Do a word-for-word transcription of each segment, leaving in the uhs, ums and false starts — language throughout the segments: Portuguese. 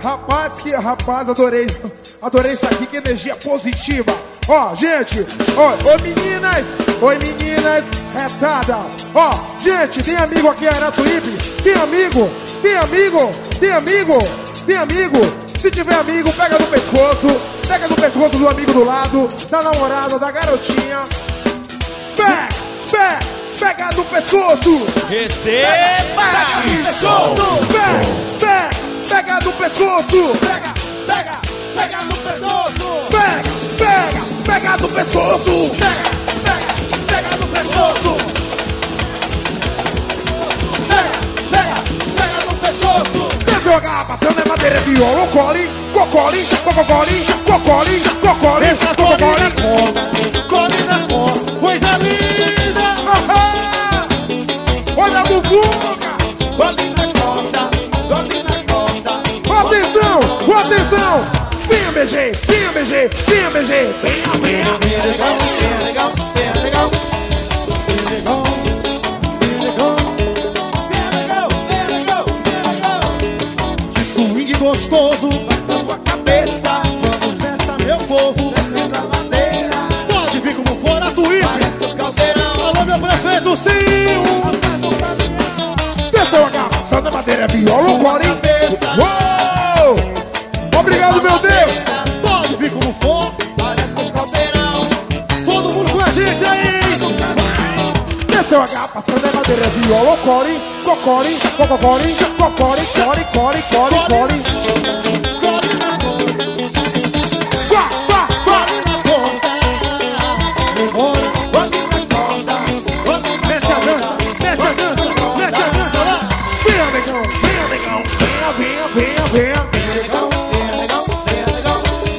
Rapaz, que rapaz, adorei. Adorei isso aqui, que energia positiva. Ó, gente, ó, oi meninas, oi meninas, retada. Ó, gente, tem amigo aqui em Aratuípe? Tem amigo, tem amigo, tem amigo, tem amigo. Se tiver amigo, pega no pescoço, pega no pescoço do amigo do lado, da namorada, da garotinha. Pega, pega, pega no pescoço. Receba! Pega, pega, pega no pescoço. Pega, pega, pega no pescoço. Pega, pega, pega no pescoço. Pega, pega, pega no pescoço. Pega, pega, pega no pescoço. Desceu a garrafa, seu é madeira, viola, cole, cocole, cocole, cocole, cocole, cocole. Come na cor, coisa linda. Olha a bubuca. Come na corda, come na corda. Atenção, atenção. Venha, B G, venha, B G, venha, B G. Venha, venha. Bem legal, bem legal, bem legal. Bem legal, bem legal. Bem legal, bem legal, bem legal. Que swing gostoso, vai sua cabeça. Vamos nessa, meu povo, descendo a ladeira. Pode vir como for a Tuípe. Parece o caldeirão. Alô, meu prefeito, sim. Desceu a garrafa, seu é madeira, viola, cole. Uou! Obrigado, meu Deus. Pode vir como for, parece um caldeirão. Todo mundo com a gente aí. Desceu a garrafa, seu é madeira, viola, cole, cocole, cocole, cocole, core, core, core, core. Cole na cor, Quá, quá, quá. cole na corda. Agora, cole na corda. Mete a dança, mete a dança, mete a dança lá. Venha, negão, venha, negão. Venha, venha, venha, venha. Bem legal, bem legal, bem legal.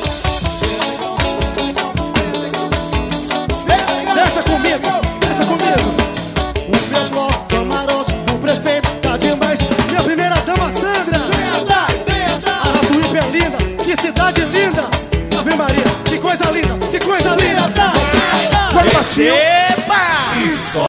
Deixa comigo, deixa comigo. O meu bloco, camarote, o prefeito tá demais. Minha primeira dama, Sandra. Aratuípe é linda, que cidade linda. Ave Maria, que coisa linda, que coisa linda. Vai, baixinho. Receba!